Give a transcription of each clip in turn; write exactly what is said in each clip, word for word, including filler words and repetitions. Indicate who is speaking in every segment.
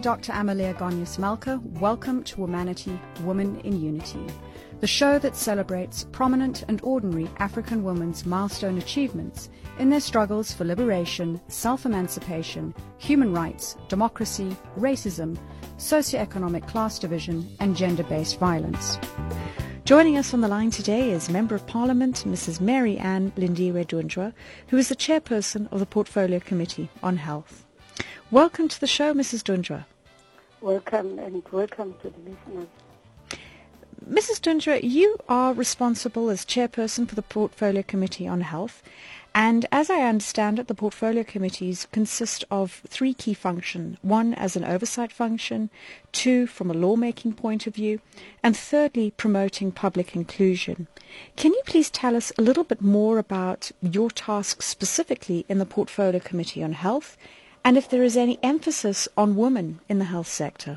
Speaker 1: Doctor Amalia Gonyas-Malka. Welcome to Womanity, Woman in Unity, the show that celebrates prominent and ordinary African women's milestone achievements in their struggles for liberation, self-emancipation, human rights, democracy, racism, socioeconomic class division, and gender-based violence.
Speaker 2: Joining us on the line today is Member of Parliament, Missus Mary Ann Lindiwe Dundra, who is the chairperson of the Portfolio Committee on Health. Welcome to the show, Missus Dundra.
Speaker 3: Welcome, and welcome to the listeners.
Speaker 2: Missus Dundra, you are responsible as chairperson for the Portfolio Committee on Health, and as I understand it, the Portfolio Committees consist of three key functions. One, as an oversight function; two, from a lawmaking point of view; and thirdly, promoting public inclusion. Can you please tell us a little bit more about your tasks specifically in the Portfolio Committee on Health, and if there is any emphasis on women in the health sector?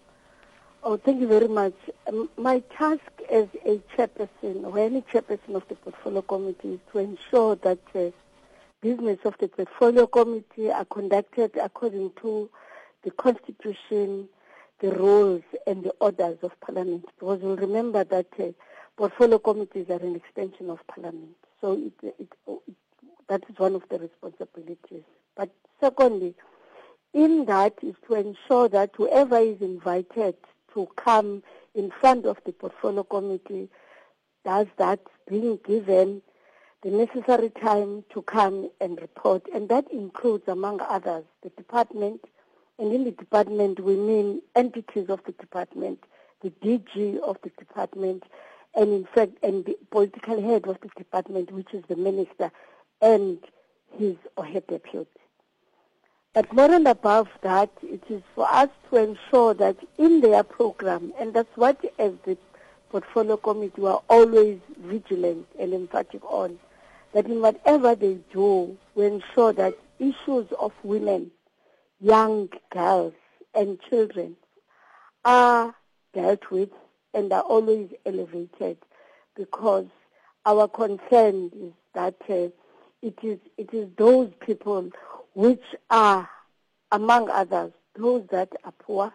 Speaker 3: Oh, thank you very much. Um, my task as a chairperson, or any chairperson of the Portfolio Committee, is to ensure that uh, business of the Portfolio Committee are conducted according to the Constitution, the rules, and the orders of Parliament. Because you'll remember that uh, Portfolio Committees are an extension of Parliament. So it, it, it, that is one of the responsibilities. But secondly, in that is to ensure that whoever is invited to come in front of the Portfolio Committee does that, being given the necessary time to come and report. And that includes, among others, the department. And in the department, we mean entities of the department, the D G of the department, and in fact, and the political head of the department, which is the minister, and his or her deputy. But more and above that, it is for us to ensure that in their program, and that's what as the Portfolio Committee we are always vigilant and emphatic on, that in whatever they do, we ensure that issues of women, young girls, and children are dealt with and are always elevated, because our concern is that uh, it is it is those people which are, among others, those that are poor,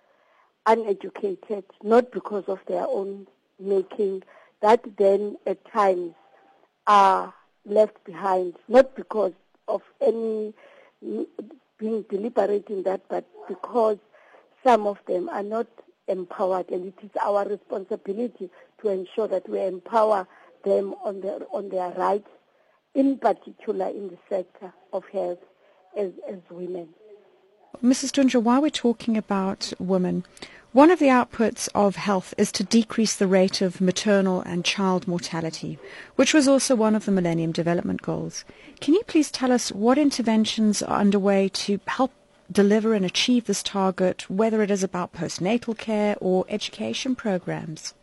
Speaker 3: uneducated, not because of their own making, that then at times are left behind, not because of any being deliberate in that, but because some of them are not empowered, and it is our responsibility to ensure that we empower them on their on their rights, in particular in the sector of health. As, as women.
Speaker 2: Missus Dundra, while we're talking about women, one of the outputs of health is to decrease the rate of maternal and child mortality, which was also one of the Millennium Development Goals. Can you please tell us what interventions are underway to help deliver and achieve this target, whether it is about postnatal care or education programs?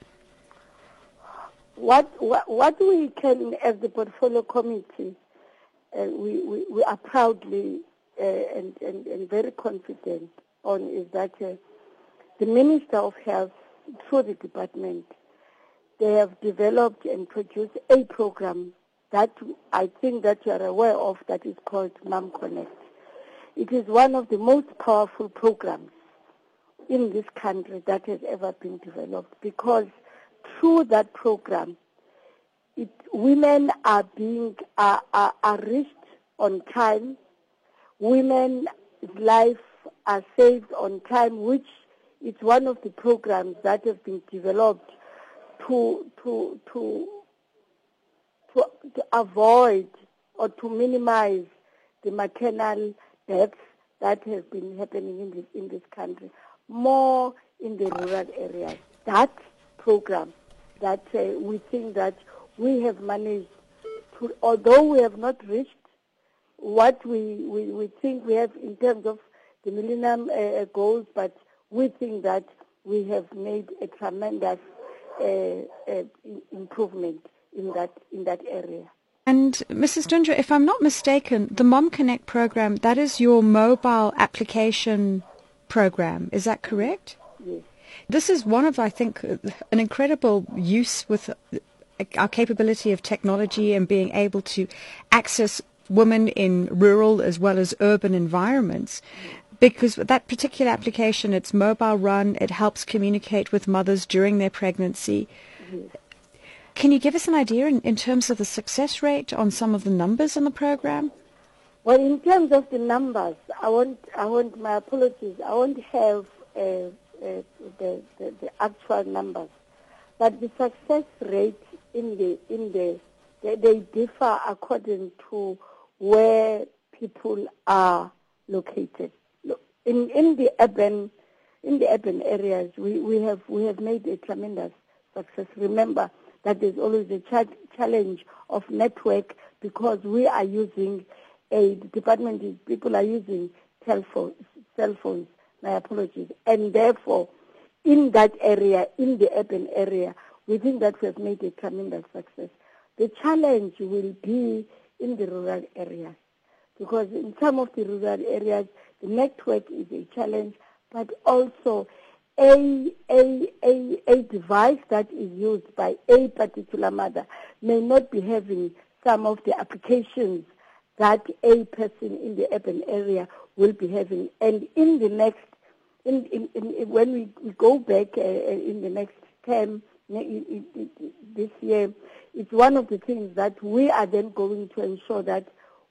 Speaker 3: What, what, what we can, as the Portfolio Committee, Uh, we, we, we are proudly uh, and, and, and very confident on is that uh, the Minister of Health, through the department, they have developed and produced a program that I think that you are aware of, that is called Mom Connect. It is one of the most powerful programs in this country that has ever been developed, because through that program, It, women are being are, are, are reached on time. Women's life are saved on time, which is one of the programs that have been developed to to to to, to avoid or to minimize the maternal deaths that have been happening in this in this country, more in the rural areas. That program, that uh, we think that we have managed to, although we have not reached what we, we, we think we have in terms of the Millennium uh, Goals, but we think that we have made a tremendous uh, uh, improvement in that in that area.
Speaker 2: And Missus Dundra, if I'm not mistaken, the Mom Connect program, that is your mobile application program, is that correct?
Speaker 3: Yes.
Speaker 2: This is one of, I think, an incredible use with our capability of technology and being able to access women in rural as well as urban environments. Because that particular application, it's mobile run, it helps communicate with mothers during their pregnancy.
Speaker 3: Yes.
Speaker 2: Can you give us an idea in, in terms of the success rate on some of the numbers in the program?
Speaker 3: Well, in terms of the numbers, I want, I want my apologies. I won't have uh, uh, the, the the actual numbers, but the success rate in the in the they, they differ according to where people are located. In in the urban in the urban areas, we, we have we have made a tremendous success. Remember that there's always a ch- challenge of network because we are using a the department is people are using telephone cell phones. My apologies, and therefore, in that area, in the urban area, we think that we have made a tremendous success. The challenge will be in the rural areas, because in some of the rural areas, the network is a challenge, but also a, a, a, a device that is used by a particular mother may not be having some of the applications that a person in the urban area will be having. And in the next, in, in, in, when we, we go back uh, in the next term, this year, it's one of the things that we are then going to ensure that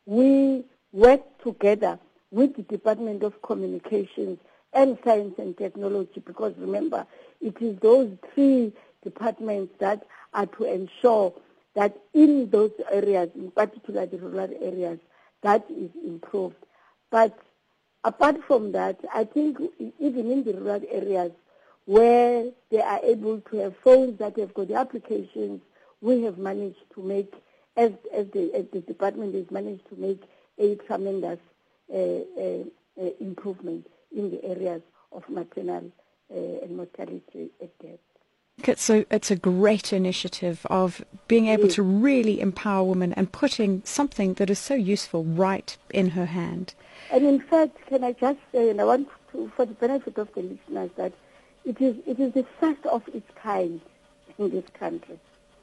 Speaker 3: we work together with the Department of Communications and Science and Technology, because remember, it is those three departments that are to ensure that in those areas, in particular the rural areas, that is improved. But apart from that, I think even in the rural areas where they are able to have phones that have got the applications, we have managed to make, as, as, the, as the department has managed to make a tremendous uh, uh, uh, improvement in the areas of maternal uh, and mortality at death.
Speaker 2: It's a, it's a great initiative of being able
Speaker 3: Yes.
Speaker 2: to really empower women and putting something that is so useful right in her hand.
Speaker 3: And in fact, can I just say, and I want to, for the benefit of the listeners, that it is it is the first of its kind in this country.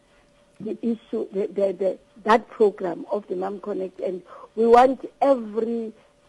Speaker 3: The issue, the, the, the, that program of the Mom Connect, and we want every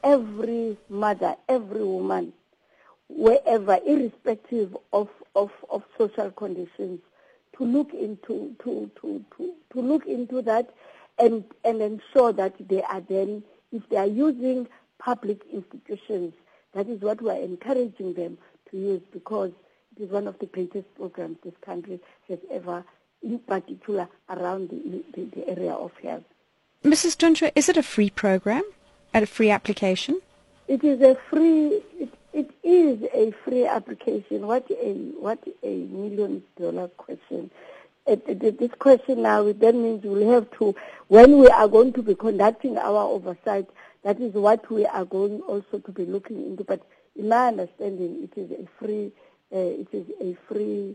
Speaker 3: every mother, every woman, wherever, irrespective of, of, of social conditions, to look into to, to, to, to look into that and and ensure that they are then, if they are using public institutions, that is what we are encouraging them to use, because it is one of the greatest programs this country has ever, in particular around the, the, the area of health.
Speaker 2: Missus Duntra, is it a free program, a free application?
Speaker 3: It is a free. It, it is a free application. What a what a million dollar question. It, it, this question now, that means we'll have to, when we are going to be conducting our oversight, that is what we are going also to be looking into. But in my understanding, it is a free. Uh, it is a free.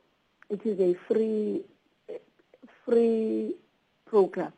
Speaker 3: It is a free. free program.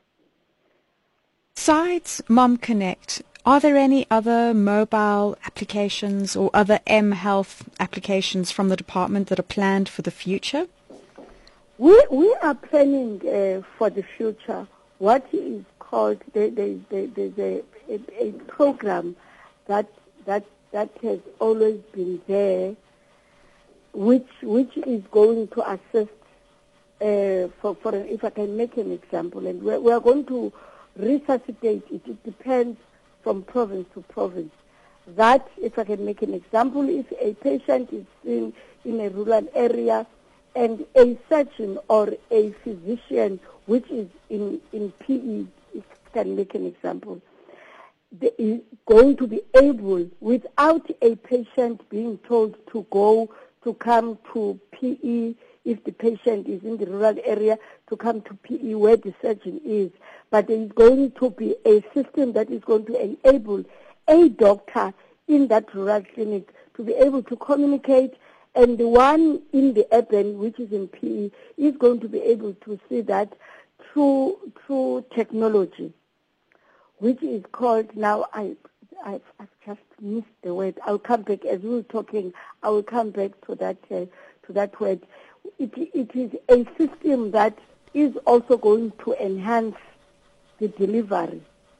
Speaker 2: Besides Mom Connect, are there any other mobile applications or other M-Health applications from the department that are planned for the future?
Speaker 3: We we are planning uh, for the future what is called the, the, the, the, the, a, a program that that that has always been there, which which is going to assist. Uh, for, for if I can make an example, and we're, we're going to resuscitate it. It depends from province to province. That, if I can make an example, if a patient is in, in a rural area and a surgeon or a physician, which is in, in P E, if I can make an example, they is going to be able, without a patient being told to go to come to P E, if the patient is in the rural area, to come to P E where the surgeon is. But there is going to be a system that is going to enable a doctor in that rural clinic to be able to communicate, and the one in the urban, which is in P E, is going to be able to see that through through technology, which is called now, I, I've, I've just missed the word. I'll come back, as we were talking, I will come back to that, uh, to that word. It, it is a system that is also going to enhance the delivery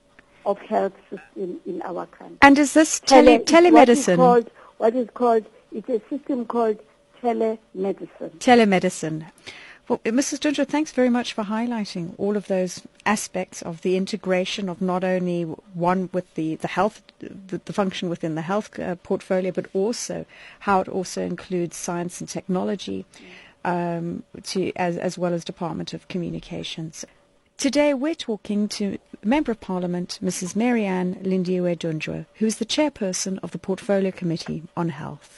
Speaker 3: of health system in our country.
Speaker 2: And is this tele-
Speaker 3: Tele,
Speaker 2: telemedicine?
Speaker 3: What is, called, what is called, it's a system called telemedicine.
Speaker 2: Telemedicine. Well, Missus Dundra, thanks very much for highlighting all of those aspects of the integration of not only one with the, the health, the, the function within the health uh, portfolio, but also how it also includes science and technology, um, to, as, as well as Department of Communications. Today we're talking to Member of Parliament, Missus Mary-Ann Lindiwe Dundra, who is the chairperson of the Portfolio Committee on Health.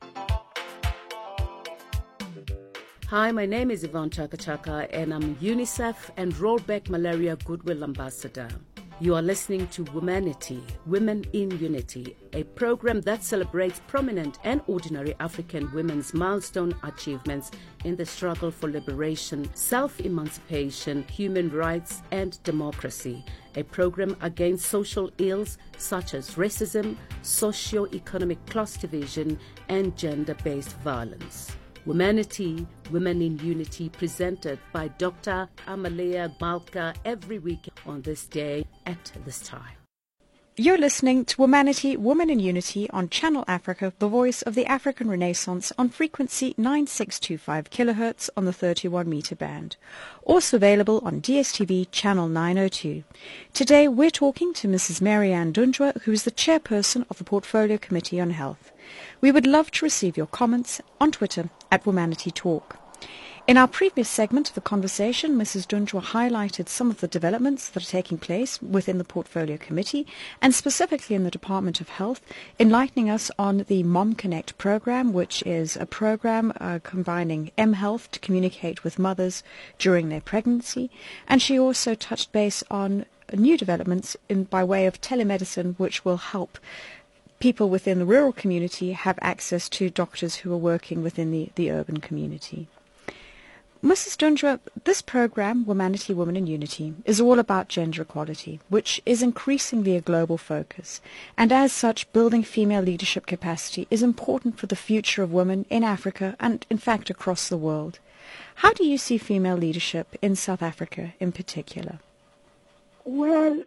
Speaker 4: Hi, my name is Yvonne Chaka and I'm UNICEF and Rollback Malaria Goodwill Ambassador. You are listening to Womanity, Women in Unity, a program that celebrates prominent and ordinary African women's milestone achievements in the struggle for liberation, self-emancipation, human rights, and democracy. A program against social ills such as racism, socio-economic class division, and gender-based violence. Womanity, Women in Unity, presented by Doctor Amalia Malka every week on this day at this time.
Speaker 2: You're listening to Womanity, Women in Unity on Channel Africa, the voice of the African Renaissance, on frequency nine six two five kilohertz on the thirty-one meter band. Also available on D S T V Channel nine oh two. Today we're talking to Missus Mary-Ann Dundra, who is the chairperson of the Portfolio Committee on Health. We would love to receive your comments on Twitter at Womanity Talk. In our previous segment of the conversation, Missus Dundra highlighted some of the developments that are taking place within the Portfolio Committee and specifically in the Department of Health, enlightening us on the Mom Connect program, which is a program uh, combining mHealth to communicate with mothers during their pregnancy. And she also touched base on new developments in, by way of telemedicine, which will help people within the rural community have access to doctors who are working within the, the urban community. Missus Dundra, this program, Womanity, Women in Unity, is all about gender equality, which is increasingly a global focus, and as such, building female leadership capacity is important for the future of women in Africa and, in fact, across the world. How do you see female leadership in South Africa in particular?
Speaker 3: Well,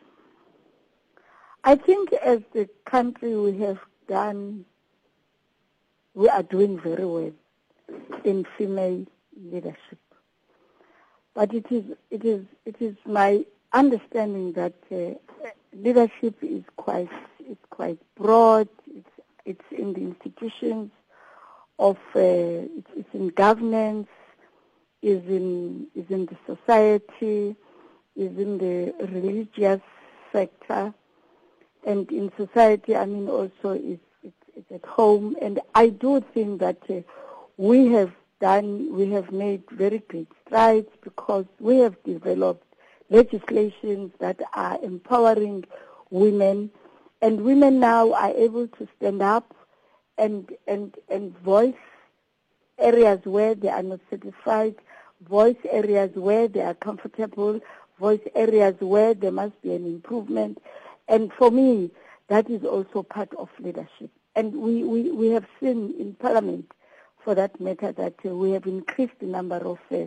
Speaker 3: I think as the country we have done, we are doing very well in female leadership. But it is it is it is my understanding that uh, leadership is quite it's quite broad. It's it's in the institutions of uh, it's, it's in governance, is in is in the society, is in the religious sector, and in society. I mean, also it's it's, it's at home. And I do think that uh, we have done, we have made very great strides because we have developed legislations that are empowering women, and women now are able to stand up and and and voice areas where they are not satisfied, voice areas where they are comfortable, voice areas where there must be an improvement. And for me, that is also part of leadership. And we, we, we have seen in Parliament, for that matter, that uh, we have increased the number of, uh,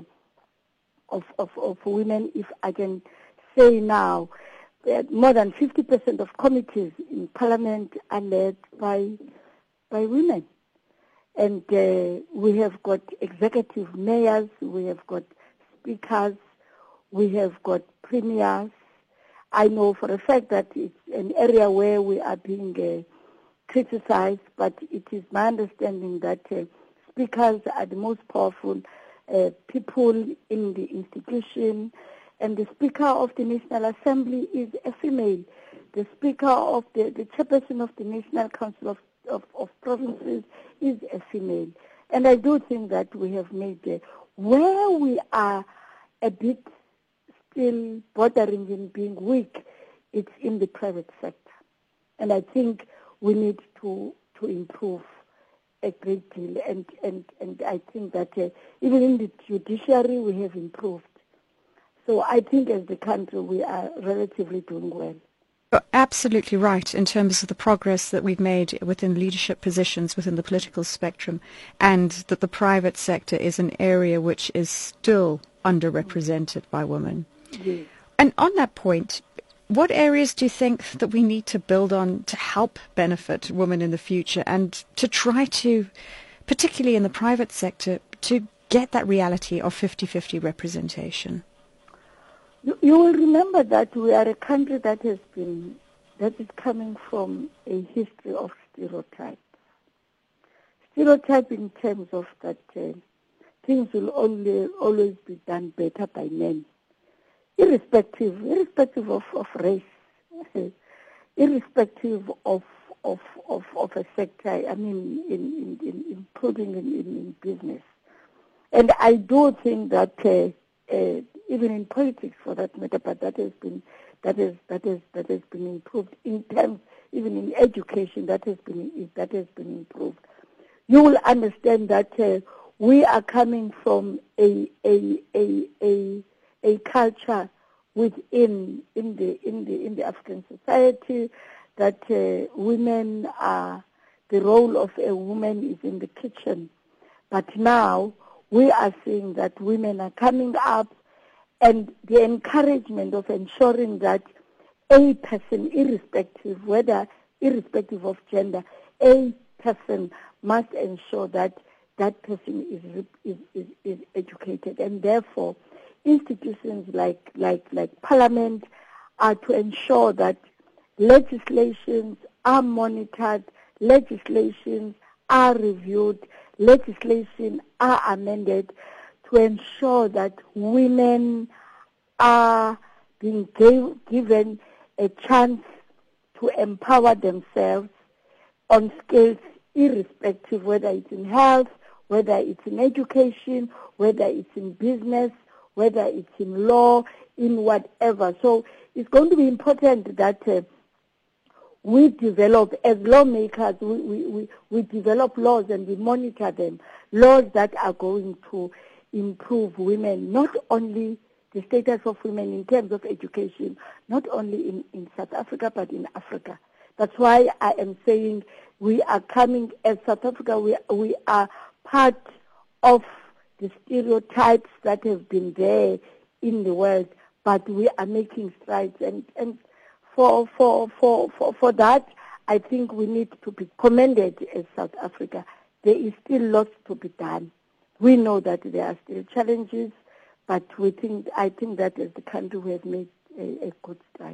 Speaker 3: of, of of women. If I can say now, that more than fifty percent of committees in Parliament are led by by women, and uh, we have got executive mayors, we have got speakers, we have got premiers. I know for a fact that it's an area where we are being uh, criticized, but it is my understanding that uh, speakers are the most powerful uh, people in the institution, and the Speaker of the National Assembly is a female. The Speaker of the, the Chairperson of the National Council of, of, of Provinces is a female. And I do think that we have made uh, where we are a bit still bordering in being weak, it's in the private sector. And I think we need to, to improve a great deal, and, and, and I think that uh, even in the judiciary we have improved. So I think as the country we are relatively doing well.
Speaker 2: You're absolutely right in terms of the progress that we've made within leadership positions within the political spectrum, and that the private sector is an area which is still underrepresented by women.
Speaker 3: Yes.
Speaker 2: And on that point, what areas do you think that we need to build on to help benefit women in the future and to try to, particularly in the private sector, to get that reality of fifty-fifty representation?
Speaker 3: You, you will remember that we are a country that has been, that is coming from a history of stereotypes. Stereotype in terms of that uh, things will only always be done better by men, irrespective, irrespective of, of race, irrespective of of, of of a sector. I mean, in, in, in including in, in, in business, and I do think that uh, uh, even in politics, for that matter, but that has been that is that is that has been improved in terms, even in education, that has been that has been improved. You will understand that uh, we are coming from a a a a, a culture within in the in the in the African society that uh, women are, the role of a woman is in the kitchen, but now we are seeing that women are coming up, and the encouragement of ensuring that a person, irrespective whether irrespective of gender, a person must ensure that that person is is, is, is educated, and therefore institutions like, like, like Parliament are to ensure that legislations are monitored, legislations are reviewed, legislation are amended to ensure that women are being gave, given a chance to empower themselves on scales irrespective whether it's in health, whether it's in education, whether it's in business, whether it's in law, in whatever. So it's going to be important that uh, we develop, as lawmakers, we, we, we, we develop laws and we monitor them, laws that are going to improve women, not only the status of women in terms of education, not only in, in South Africa, but in Africa. That's why I am saying we are coming, as South Africa, we, we are part of the stereotypes that have been there in the world, but we are making strides. And, and for, for, for, for, for that, I think we need to be commended as South Africa. There is still lots to be done. We know that there are still challenges, but we think, I think that as the country we have made a, a good stride.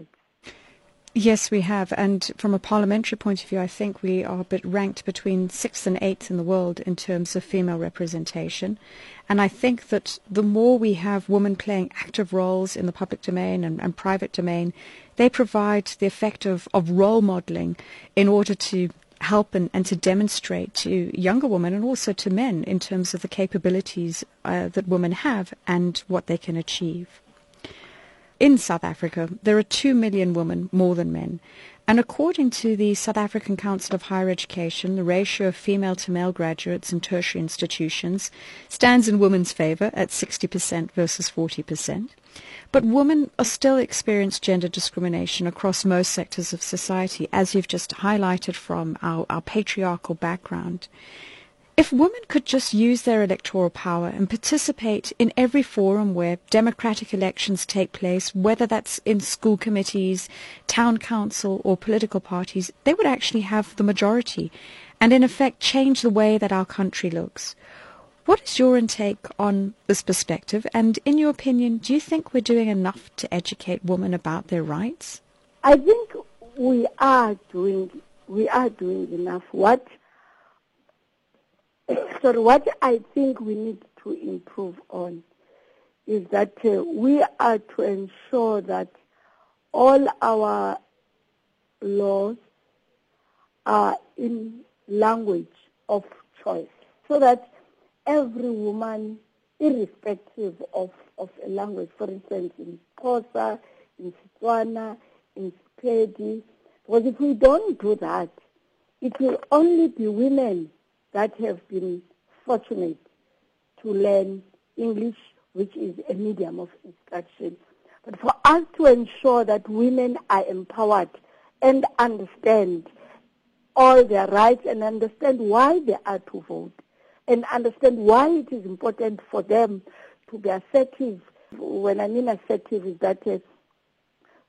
Speaker 2: Yes, we have. And from a parliamentary point of view, I think we are a bit ranked between sixth and eighth in the world in terms of female representation. And I think that the more we have women playing active roles in the public domain and, and private domain, they provide the effect of, of role modeling in order to help and, and to demonstrate to younger women and also to men in terms of the capabilities uh, that women have and what they can achieve. In South Africa, there are two million women more than men. And according to the South African Council of Higher Education, the ratio of female to male graduates in tertiary institutions stands in women's favour at sixty percent versus forty percent. But women are still experience gender discrimination across most sectors of society, as you've just highlighted from our, our patriarchal background. If women could just use their electoral power and participate in every forum where democratic elections take place, whether that's in school committees, town council or political parties, they would actually have the majority and in effect change the way that our country looks. What is your intake on this perspective? And in your opinion, do you think we're doing enough to educate women about their rights?
Speaker 3: I think we are doing, we are doing enough. What So what I think we need to improve on is that uh, we are to ensure that all our laws are in language of choice, so that every woman, irrespective of, of a language, for instance, in Xhosa, in Setswana, in Sepedi, because if we don't do that, it will only be women that have been fortunate to learn English, which is a medium of instruction. But for us to ensure that women are empowered and understand all their rights and understand why they are to vote and understand why it is important for them to be assertive. When I mean assertive is that uh,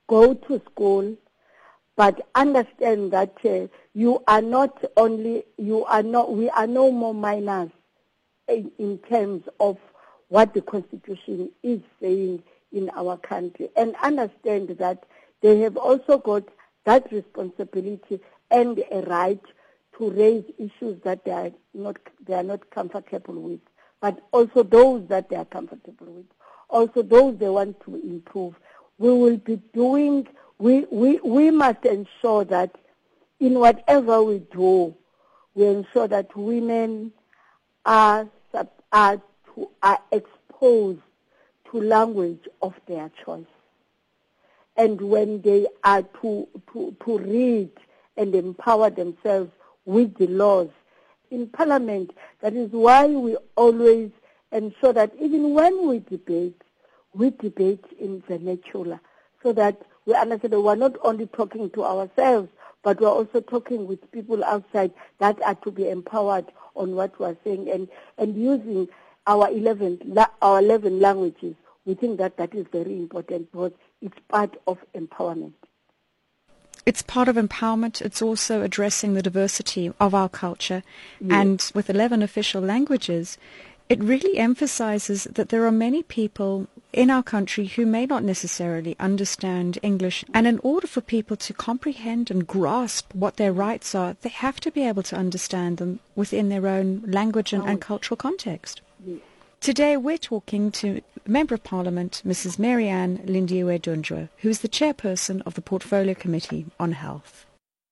Speaker 3: go to school, but understand that uh, you are not only, you are not, we are no more minors in, in terms of what the Constitution is saying in our country, and understand that they have also got that responsibility and a right to raise issues that they are not they are not comfortable with, but also those that they are comfortable with, also those they want to improve. We will be doing, we, we, we must ensure that in whatever we do, we ensure that women are, are, to, are exposed to language of their choice. And when they are to, to, to read and empower themselves with the laws in Parliament, that is why we always ensure that even when we debate, we debate in vernacular, so that we understand that we're not only talking to ourselves, but we're also talking with people outside that are to be empowered on what we're saying, and, and using our eleven, our eleven languages. We think that that is very important because it's part of empowerment.
Speaker 2: It's part of empowerment. It's also addressing the diversity of our culture. Yes. And with eleven official languages, it really emphasizes that there are many people in our country who may not necessarily understand English. And in order for people to comprehend and grasp what their rights are, they have to be able to understand them within their own language and, and cultural context. Yes. Today we're talking to Member of Parliament, Missus Mary-Ann Lindiwe Dundwa, who is the chairperson of the Portfolio Committee on Health.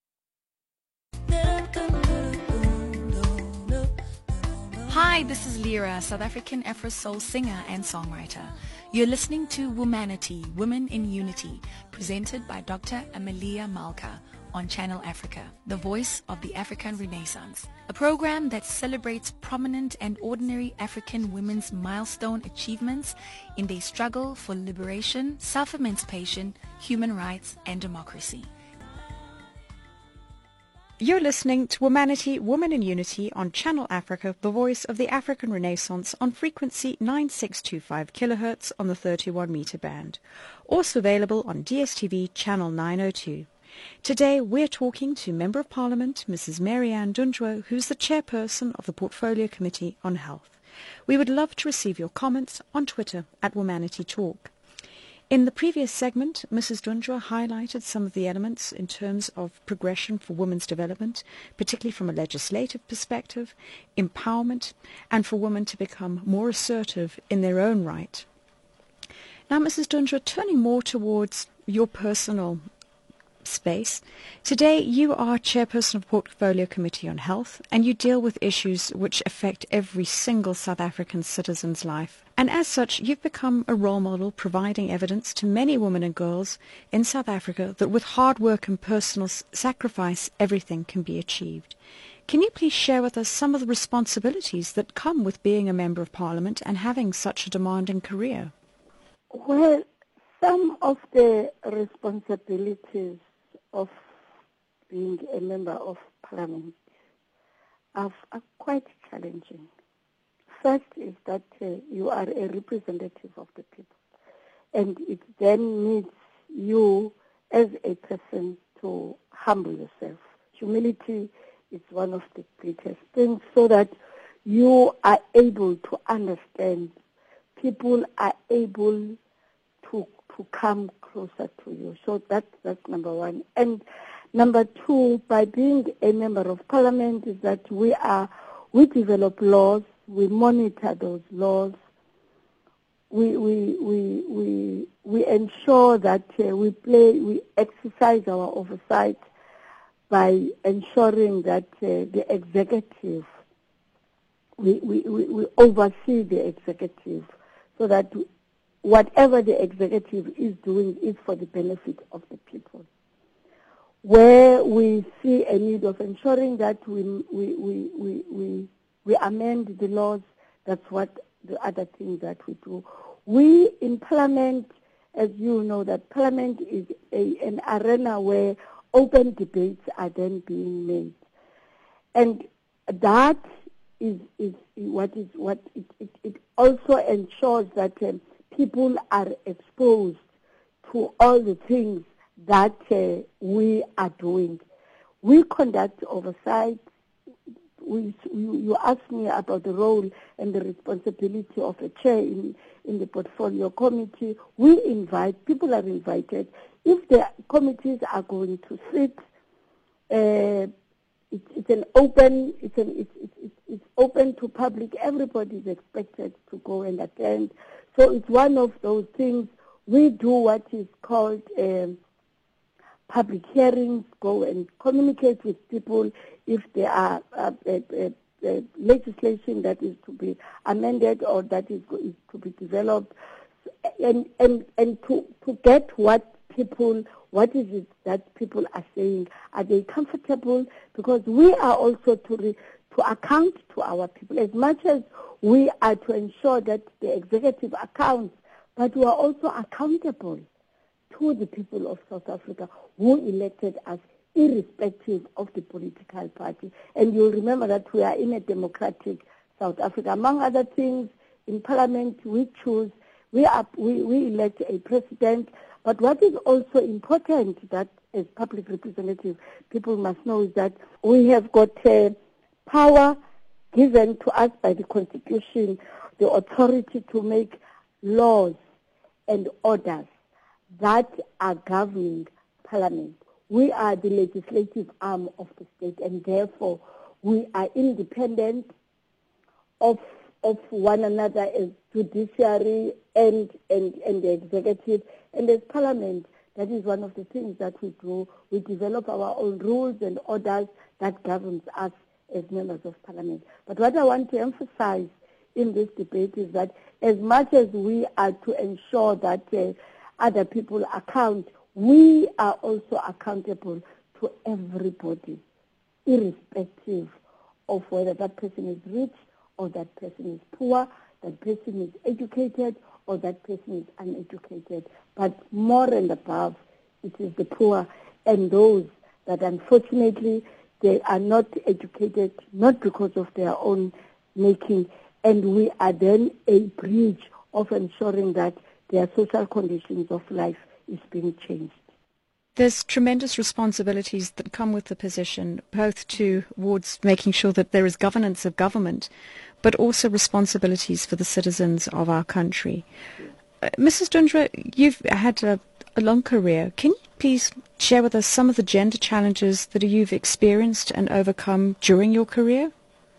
Speaker 5: Hi, this is Lyra, South African Afro-Soul singer and songwriter. You're listening to Womanity, Women in Unity, presented by Doctor Amelia Malka on Channel Africa, the voice of the African Renaissance, a program that celebrates prominent and ordinary African women's milestone achievements in their struggle for liberation, self-emancipation, human rights, and democracy.
Speaker 2: You're listening to Womanity, Women in Unity on Channel Africa, the voice of the African Renaissance on frequency nine six two five kilohertz on the thirty-one meter band. Also available on D S T V Channel nine oh two. Today we're talking to Member of Parliament, Missus Mary-Ann Dundwa, who's the chairperson of the Portfolio Committee on Health. We would love to receive your comments on Twitter at Womanity Talk. In the previous segment, Missus Dundwa highlighted some of the elements in terms of progression for women's development, particularly from a legislative perspective, empowerment, and for women to become more assertive in their own right. Now, Missus Dundwa, turning more towards your personal space, today you are chairperson of the Portfolio Committee on Health, and you deal with issues which affect every single South African citizen's life. And as such, you've become a role model, providing evidence to many women and girls in South Africa that with hard work and personal sacrifice, everything can be achieved. Can you please share with us some of the responsibilities that come with being a Member of Parliament and having such a demanding career?
Speaker 3: Well, some of the responsibilities of being a Member of Parliament are, are quite challenging. First is that uh, you are a representative of the people, and it then needs you as a person to humble yourself. Humility is one of the greatest things, so that you are able to understand. People are able to to come closer to you. So that's that's number one. And number two, by being a Member of Parliament, is that we are we develop laws. We monitor those laws. We we we we we ensure that uh, we play we exercise our oversight by ensuring that uh, the executive we, we we we oversee the executive, so that whatever the executive is doing is for the benefit of the people. Where we see a need of ensuring that we we we we, we We amend the laws. That's what the other thing that we do. We in Parliament, as you know, that Parliament is a, an arena where open debates are then being made, and that is is what is what it, it, it also ensures that um, people are exposed to all the things that uh, we are doing. We conduct oversight. We, you, you asked me about the role and the responsibility of a chair in, in the portfolio committee. We invite, people are invited. If the committees are going to sit, uh, it, it's an open, it's, an, it's, it's, it's open to public. Everybody is expected to go and attend. So it's one of those things. We do what is called um, public hearings, go and communicate with people if there are uh, uh, uh, uh, legislation that is to be amended or that is, is to be developed, and and and to to get what people, what is it that people are saying? Are they comfortable? Because we are also to re, to account to our people as much as we are to ensure that the executive accounts, but we are also accountable to the people of South Africa who elected us, irrespective of the political party. And you'll remember that we are in a democratic South Africa. Among other things, in Parliament we choose, we, are, we, we elect a president. But what is also important that as public representatives people must know is that we have got uh, power given to us by the Constitution, the authority to make laws and orders that are governing Parliament. We are the legislative arm of the state, and therefore we are independent of of one another as judiciary and, and, and the executive. And as Parliament, that is one of the things that we do. We develop our own rules and orders that governs us as members of Parliament. But what I want to emphasize in this debate is that as much as we are to ensure that uh, other people account, we are also accountable to everybody, irrespective of whether that person is rich or that person is poor, that person is educated or that person is uneducated. But more and above, it is the poor and those that unfortunately they are not educated, not because of their own making, and we are then a bridge of ensuring that their social conditions of life is being changed.
Speaker 2: There's tremendous responsibilities that come with the position, both towards making sure that there is governance of government, but also responsibilities for the citizens of our country. Uh, Missus Dundra, you've had a, a long career. Can you please share with us some of the gender challenges that you've experienced and overcome during your career?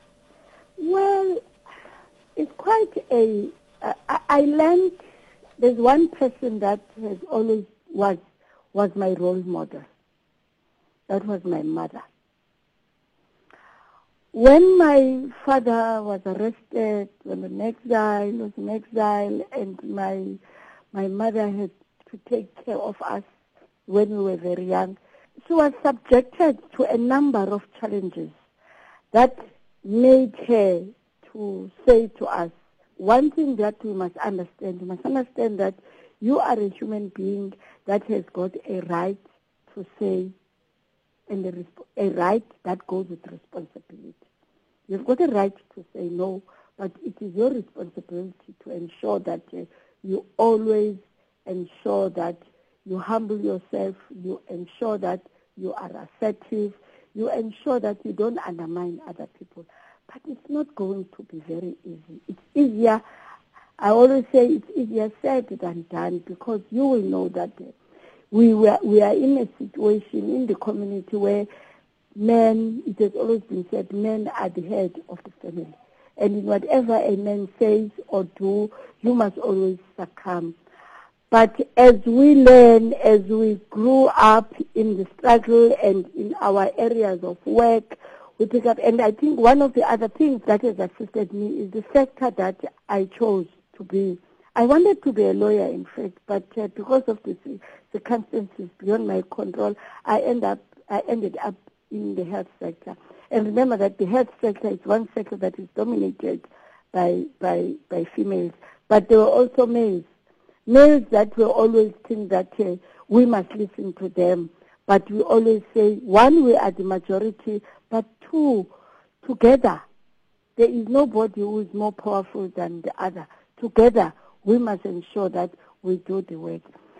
Speaker 3: Well, it's quite a... Uh, I, I learned, there's one person that has always was was my role model. That was my mother. When my father was arrested, when the next guy was in exile, and my my mother had to take care of us when we were very young, she was subjected to a number of challenges that made her to say to us, one thing that we must understand, we must understand that you are a human being that has got a right to say, and a, resp- a right that goes with responsibility. You've got a right to say no, but it is your responsibility to ensure that uh, you always ensure that you humble yourself, you ensure that you are assertive, you ensure that you don't undermine other people. But it's not going to be very easy. It's easier, I always say it's easier said than done, because you will know that uh, we were, we are in a situation in the community where men, it has always been said, men are the head of the family. And in whatever a man says or do, you must always succumb. But as we learn, as we grew up in the struggle and in our areas of work, we pick up. And I think one of the other things that has assisted me is the sector that I chose to be. I wanted to be a lawyer, in fact, but uh, because of the circumstances beyond my control, I end up I ended up in the health sector. And remember that the health sector is one sector that is dominated by by by females, but there were also males, males that will always think that uh, we must listen to them. But we always say, one, we are the majority, but two, together, there is nobody who is more powerful than the other. Together, we must ensure that we do the work.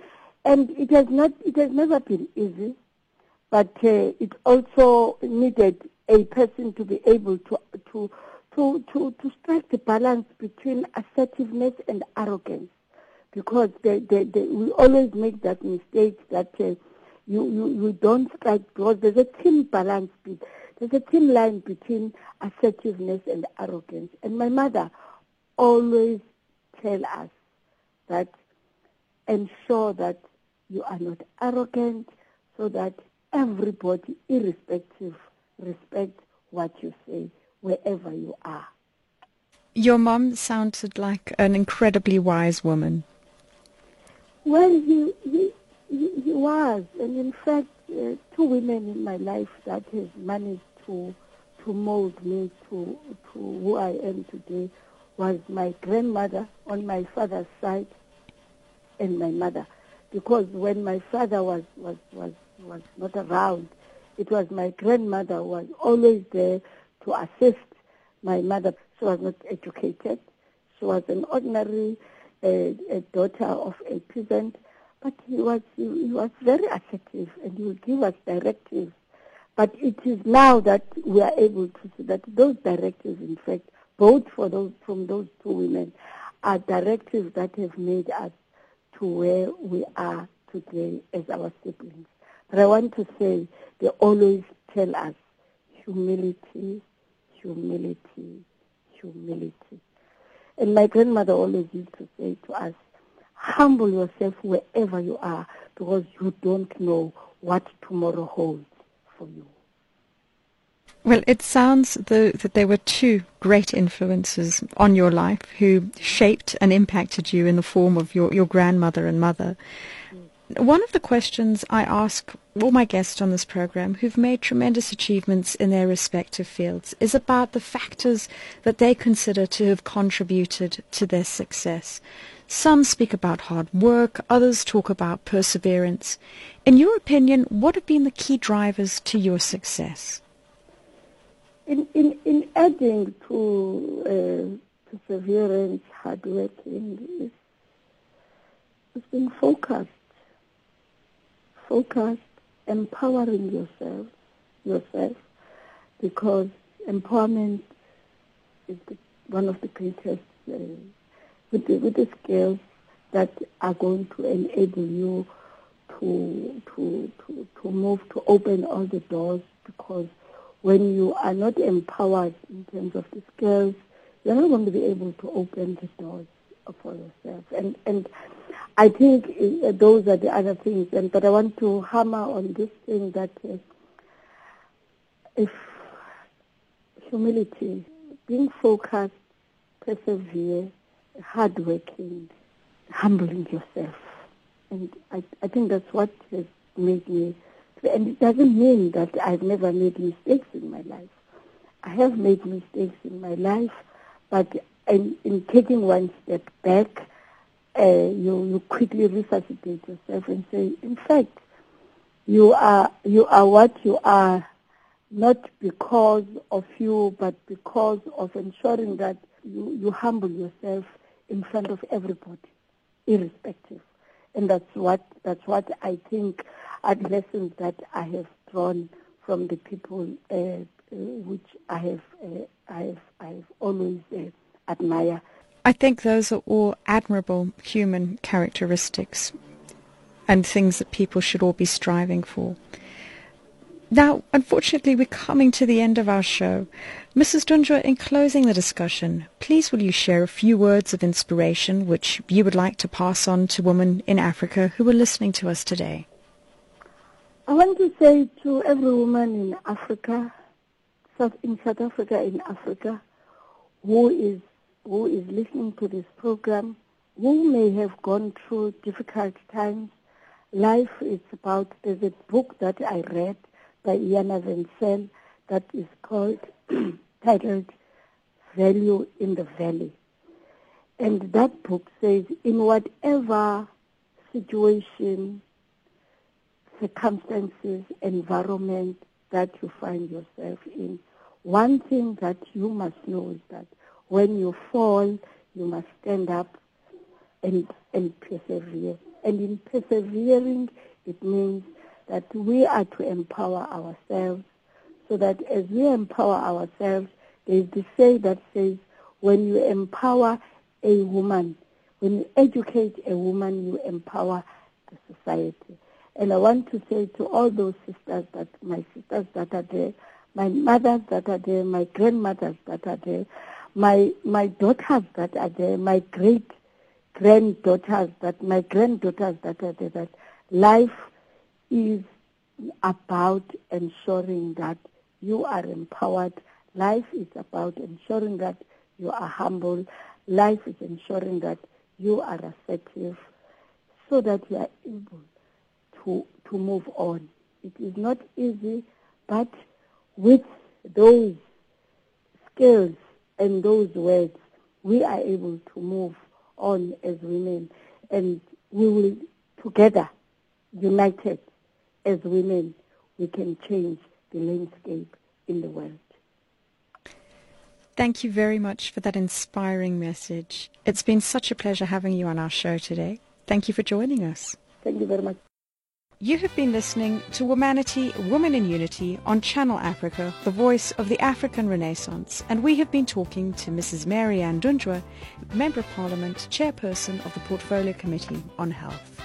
Speaker 3: and it has not, it has never been easy, but uh, it also needed a person to be able to to to to, to strike the balance between assertiveness and arrogance, because they, they, they, we always make that mistake that uh, you, you you don't strike, because there's a thin balance, there's a thin line between assertiveness and arrogance. And my mother always tell us that ensure that you are not arrogant, so that everybody, irrespective, respect what you say wherever you are.
Speaker 2: Your mom sounded like an incredibly wise woman.
Speaker 3: Well, he, he, he, he was, and in fact, uh, two women in my life that has managed to to mold me to to who I am today was my grandmother on my father's side and my mother. Because when my father was, was, was, was not around, it was my grandmother who was always there to assist my mother. She was not educated. She was an ordinary uh, a daughter of a peasant, but he was he, he was very assertive, and he would give us directives. But it is now that we are able to see that those directives, in fact, both for those from those two women, are directives that have made us to where we are today as our siblings. But I want to say, they always tell us humility, humility, humility. And my grandmother always used to say to us, humble yourself wherever you are, because you don't know what tomorrow holds for you.
Speaker 2: Well, it sounds though that there were two great influences on your life who shaped and impacted you in the form of your, your grandmother and mother. Mm. One of the questions I ask all my guests on this program who've made tremendous achievements in their respective fields is about the factors that they consider to have contributed to their success. Some speak about hard work, others talk about perseverance. In your opinion, what have been the key drivers to your success?
Speaker 3: In, in, in adding to uh, perseverance, hard working, it's, it's been focused, focused, empowering yourself, yourself, because empowerment is the, one of the greatest, uh, with, the, with the skills that are going to enable you to, to, to, to move, to open all the doors, because when you are not empowered in terms of the skills, you're not going to be able to open the doors for yourself. And and I think uh, those are the other things. And but I want to hammer on this thing that uh, if humility, being focused, persevere, hardworking, humbling yourself, and I I think that's what has made me. And it doesn't mean that I've never made mistakes in my life. I have made mistakes in my life, but in, in taking one step back, uh, you, you quickly resuscitate yourself and say, in fact, you are you are what you are, not because of you, but because of ensuring that you, you humble yourself in front of everybody, irrespective. And that's what that's what I think are the lessons that I have drawn from the people uh, uh, which I have uh, I have I have always uh, admired.
Speaker 2: I think those are all admirable human characteristics and things that people should all be striving for. Now, unfortunately, we're coming to the end of our show. Missus Dundra, in closing the discussion, please will you share a few words of inspiration which you would like to pass on to women in Africa who are listening to us today?
Speaker 3: I want to say to every woman in Africa, South, in South Africa, in Africa, who is who is listening to this program, who may have gone through difficult times. Life is about, there's a book that I read by Iana Vencel that is called, titled, Value in the Valley. And that book says, in whatever situation, circumstances, environment that you find yourself in, one thing that you must know is that when you fall, you must stand up and, and persevere. And in persevering, it means that we are to empower ourselves, so that as we empower ourselves, there is the say that says, when you empower a woman, when you educate a woman, you empower the society. And I want to say to all those sisters, that my sisters that are there, my mothers that are there, my grandmothers that are there, my my daughters that are there, my great granddaughters, that my granddaughters that are there, that life is about ensuring that you are empowered. Life is about ensuring that you are humble. Life is ensuring that you are assertive, so that you are able to to move on. It is not easy, but with those skills and those words, we are able to move on as women, and we will together, united as women, we can change the landscape in the world.
Speaker 2: Thank you very much for that inspiring message. It's been such a pleasure having you on our show today. Thank you for joining us.
Speaker 3: Thank you very much.
Speaker 2: You have been listening to Womanity, Women in Unity on Channel Africa, the voice of the African Renaissance, and we have been talking to Missus Mary Ann Dundra, Member of Parliament, Chairperson of the Portfolio Committee on Health.